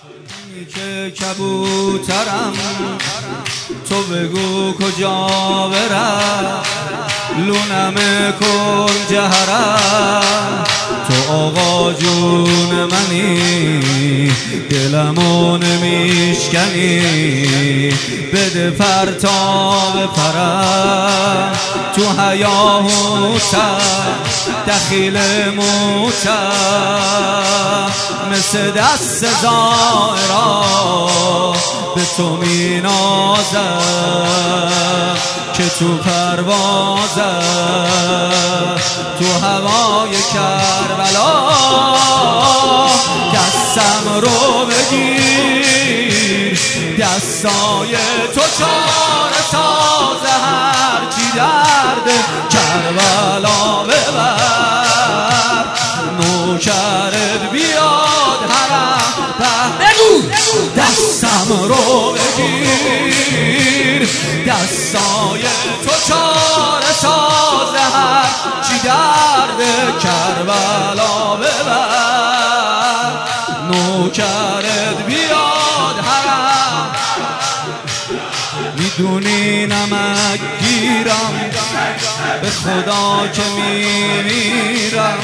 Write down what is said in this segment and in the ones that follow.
که کبوترم تو بگو کجا برم، لونم کن جهرم تو آقا جون منی، دلمو نمیشکنی بده پرتاب پرم تو حیاهوتم دخیل موتم، مثل دست زائرا به تو می نازم که تو پروازم تو هوای کربلا، دستم رو بگیر دستای تو چاره ساز هرچی درد کربلا ببر، نوکرت بیاد حرم بگو دستم رو بگیر دستای تو چاره ساز هرچی درد کربلا ببر، نوکرت بیاد حرم. میدونی نمک گیرم به خدا که میمیرم،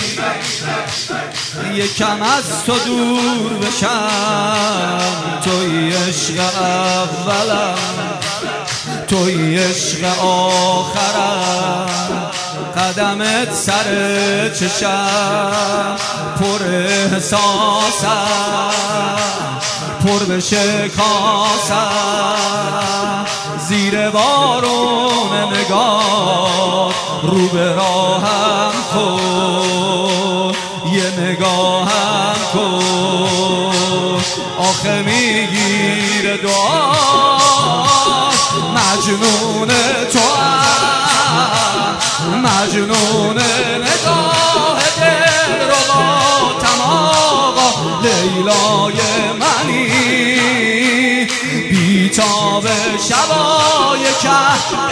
یکم از تو دور بشم، توی عشق اولم توی عشق آخرم، قدمت سر چشم پر احساسم، پر بشه کاسم، زیر بارون نگاه رو به راهم کن، یه نگاهم کن، آخه میگیره دعا مجنون تو مجنون نگاه دل رو با تماغا لیلای منی، بیتاب شبای که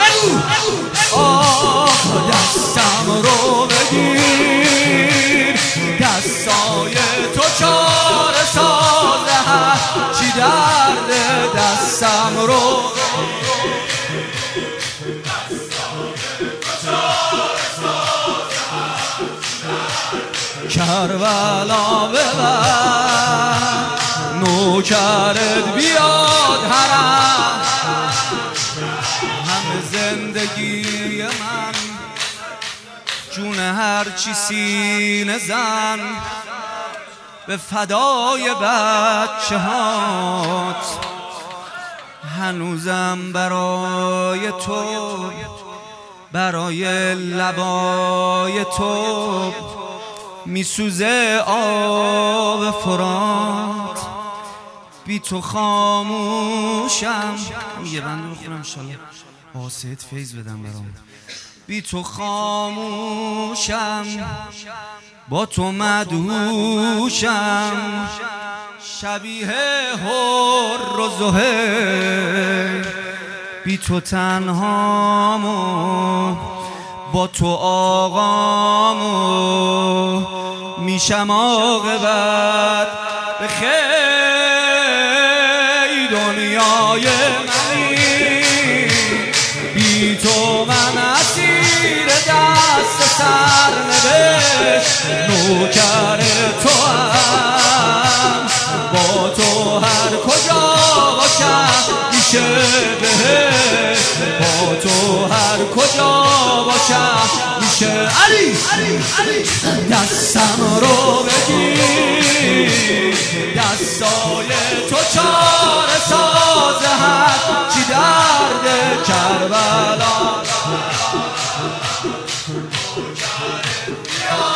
دستم رو بگیر دستای تو چاره ساز هرچی درد دستم رو کربلا ببر، نوکرت بیاد حرم. همه زندگی من جون هرچی سینه زن به فدای بچه هات، هنوزم برای تو برای لبای تو میسوزه آب فرات، بی تو خاموشم. یه بنده بخونم انشالله واسط فیض بدم برام. بی تو خاموشم با تو مدهوشم، شبیه حر و زهیر، بی تو تنهامو با تو آقامو میشم عاقبت به خیر دنیای منی، بی تو من اسیر دست سرنوشت، نوکر تو هم با تو هر کجا باشم میشه بهشت، با تو هر کجا باشم میشه علی دستم رو بگیر دستای تو چاره ساز هرچی درد کربلا